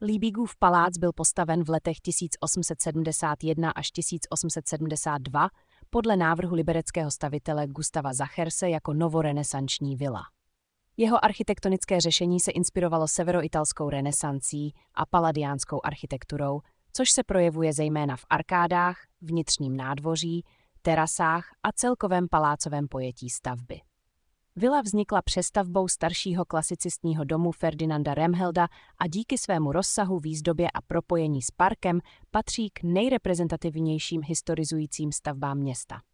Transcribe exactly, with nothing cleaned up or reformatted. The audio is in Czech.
Liebigův palác byl postaven v letech tisíc osm set sedmdesát jedna až tisíc osm set sedmdesát dva podle návrhu libereckého stavitele Gustava Zacherse jako novorenesanční vila. Jeho architektonické řešení se inspirovalo severoitalskou renesancí a paladiánskou architekturou, což se projevuje zejména v arkádách, vnitřním nádvoří, terasách a celkovém palácovém pojetí stavby. Vila vznikla přestavbou staršího klasicistního domu Ferdinanda Remhelda a díky svému rozsahu, výzdobě a propojení s parkem patří k nejreprezentativnějším historizujícím stavbám města.